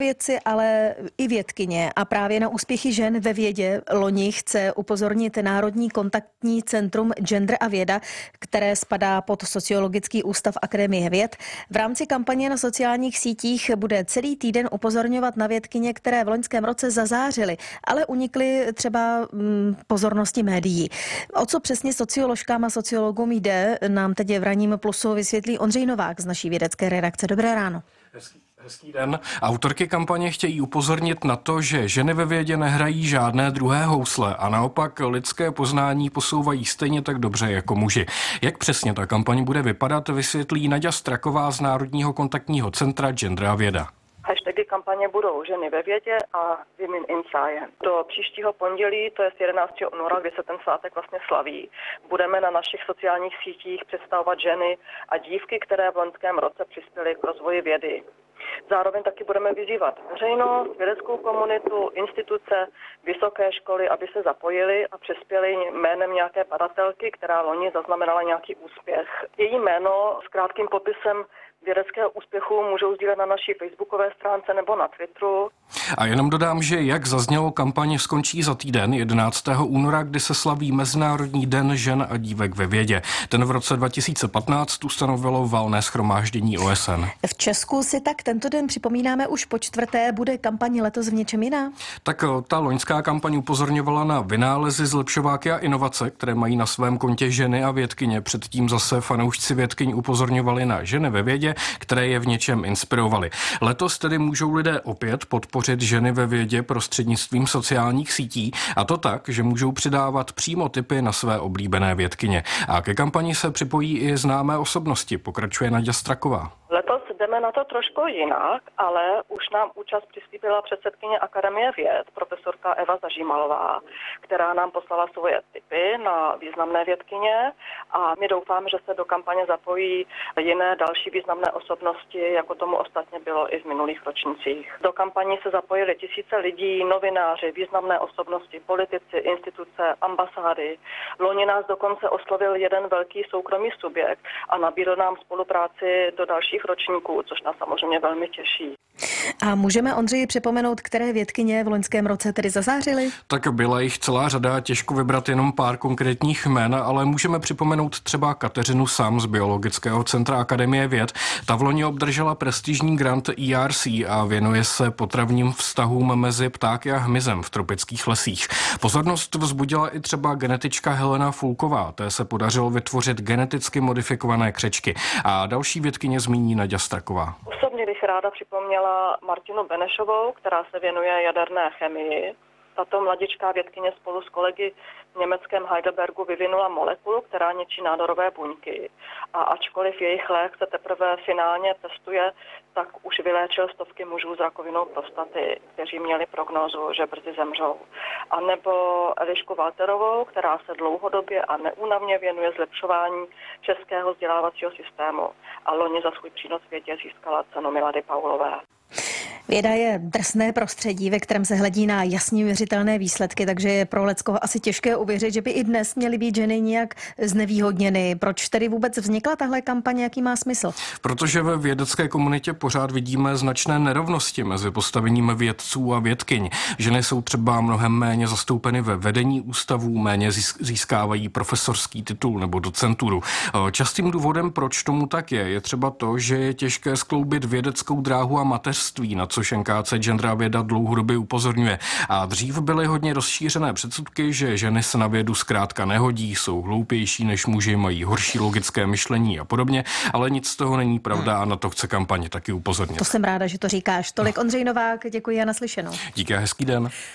vědci, ale i vědkyně a právě na úspěchy žen ve vědě loni chce upozornit Národní kontaktní centrum Gender a věda, které spadá pod Sociologický ústav Akademie věd. V rámci kampaně na sociálních sítích bude celý týden upozorňovat na vědkyně, které v loňském roce zazářily, ale unikly třeba pozornosti médií. O co přesně socioložkám a sociologům jde, nám teď v Ranním plusu vysvětlí Ondřej Novák z naší vědecké redakce. Dobré ráno. Hezký den. Autorky kampaně chtějí upozornit na to, že ženy ve vědě nehrají žádné druhé housle a naopak lidské poznání posouvají stejně tak dobře jako muži. Jak přesně ta kampaň bude vypadat, vysvětlí Naďa Straková z Národního kontaktního centra Gender a věda. Hashtagy kampaně budou ženy ve vědě a Women in Science. Do příštího pondělí, to je 11. února, kdy se ten svátek vlastně slaví, budeme na našich sociálních sítích představovat ženy a dívky, které v loňském roce přispěly k rozvoji vědy. Zároveň taky budeme vyzývat veřejnost, vědeckou komunitu, instituce, vysoké školy, aby se zapojili a přispěli jménem nějaké badatelky, která loni zaznamenala nějaký úspěch. Její jméno s krátkým popisem vědeckého úspěchu můžou sdílet na naší facebookové stránce nebo na Twitteru. A jenom dodám, že jak zaznělo, kampaň skončí za týden 11. února, kdy se slaví Mezinárodní den žen a dívek ve vědě. Ten v roce 2015 ustanovilo Valné shromáždění OSN. V Česku si tak tento den připomínáme už po čtvrté. Bude kampaň letos v něčem jiná? Tak ta loňská kampaň upozorňovala na vynálezy, zlepšováky a inovace, které mají na svém kontě ženy a vědkyně. Předtím zase fanoušci vědkyň upozorňovali na ženy ve vědě, které je v něčem inspirovaly. Letos tedy můžou lidé opět podpořit ženy ve vědě prostřednictvím sociálních sítí, a to tak, že můžou přidávat přímo tipy na své oblíbené vědkyně. A ke kampani se připojí i známé osobnosti, pokračuje Naďa Straková. Letos jdeme na to trošku jinak, ale už nám účast přislíbila předsedkyně Akademie věd, profesorka Eva Zažímalová, která nám poslala svoje tipy na významné vědkyně a my doufáme, že se do kampaně zapojí jiné další významné osobnosti, jako tomu ostatně bylo i v minulých ročnících. Do kampaní se zapojili tisíce lidí, novináři, významné osobnosti, politici, instituce, ambasády. Loni nás dokonce oslovil jeden velký soukromý subjekt a nabídl nám spolupráci do dalších ročníků, což nás samozřejmě velmi těší. A můžeme, Ondřeji, připomenout, které vědkyně v loňském roce tedy zazářily? Tak byla jich celá řada, těžko vybrat jenom pár konkrétních jmen, ale můžeme připomenout třeba Kateřinu Sam z Biologického centra Akademie věd. Ta v loni obdržela prestižní grant ERC a věnuje se potravním vztahům mezi ptáky a hmyzem v tropických lesích. Pozornost vzbudila i třeba genetička Helena Fulková. Té se podařilo vytvořit geneticky modifikované křečky. A další vědkyně zmíní Naďa Straková. Osobně bych ráda připomněla Martinu Benešovou, která se věnuje jaderné chemii. Tato mladičká vědkyně spolu s kolegy v německém Heidelbergu vyvinula molekulu, která ničí nádorové buňky. A ačkoliv jejich lék se teprve finálně testuje, tak už vyléčil stovky mužů s rakovinou prostaty, kteří měli prognózu, že brzy zemřou. A nebo Elišku Walterovou, která se dlouhodobě a neúnavně věnuje zlepšování českého vzdělávacího systému. A loni za svůj přínos vědě získala cenu Milady Paulové. Věda je drsné prostředí, ve kterém se hledí na jasně měřitelné výsledky, takže je pro leckoho asi těžké uvěřit, že by i dnes měly být ženy nějak znevýhodněny. Proč tedy vůbec vznikla tahle kampaně, jaký má smysl? Protože ve vědecké komunitě pořád vidíme značné nerovnosti mezi postavením vědců a vědkyň. Ženy jsou třeba mnohem méně zastoupeny ve vedení ústavů, méně získávají profesorský titul nebo docenturu. Častým důvodem, proč tomu tak je třeba to, že je těžké skloubit vědeckou dráhu a mateřství, na což NKC Gender a věda dlouhodobě upozorňuje. A dřív byly hodně rozšířené předsudky, že ženy se na vědu zkrátka nehodí, jsou hloupější než muži, mají horší logické myšlení a podobně, ale nic z toho není pravda a na to chce kampaně taky upozornit. To jsem ráda, že to říkáš. Tolik Ondřej Novák, děkuji a naslyšenou. Díky a hezký den.